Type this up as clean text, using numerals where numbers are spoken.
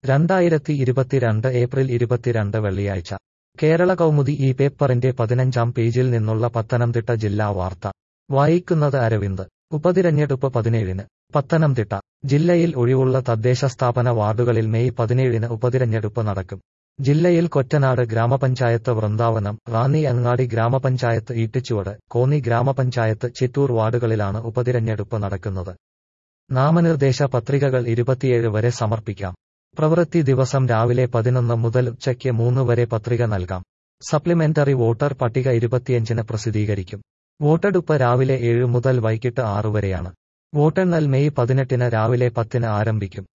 2022 April 22 വെള്ളിയാഴ്ച കേരള കൗമുദി ഈ പേപ്പറിന്റെ 15-ാം പേജിൽ നിന്നുള്ള പത്തനംതിട്ട ജില്ലാ വാർത്ത വായിക്കുന്നത് അരവിന്ദ്. ഉപതിരഞ്ഞെടുപ്പ് 17-ന്. പത്തനംതിട്ട ജില്ലയിൽ ഒഴിവുള്ള തദ്ദേശ സ്ഥാപന വാർഡുകളിൽ മെയ് 17-ന് ഉപതിരഞ്ഞെടുപ്പ് നടക്കും. ജില്ലയിൽ കൊറ്റനാട് ഗ്രാമപഞ്ചായത്ത്, വൃന്ദാവനം, റാന്നി അങ്ങാടി ഗ്രാമപഞ്ചായത്ത്, ഈട്ടിച്ചുവട്, കോന്നി ഗ്രാമപഞ്ചായത്ത്, ചിറ്റൂർ വാർഡുകളിലാണ് ഉപതിരഞ്ഞെടുപ്പ് നടക്കുന്നത്. നാമനിർദ്ദേശ പത്രികകൾ 27 വരെ സമർപ്പിക്കാം. പ്രവൃത്തി ദിവസം രാവിലെ 11 മുതൽ ഉച്ചയ്ക്ക് 3 വരെ പത്രിക നൽകാം. സപ്ലിമെന്ററി വോട്ടർ പട്ടിക 25-ന് പ്രസിദ്ധീകരിക്കും. വോട്ടെടുപ്പ് രാവിലെ 7 മുതൽ വൈകിട്ട് 6 വരെയാണ്. വോട്ടെണ്ണൽ മെയ് 18-ന് രാവിലെ 10-ന് ആരംഭിക്കും.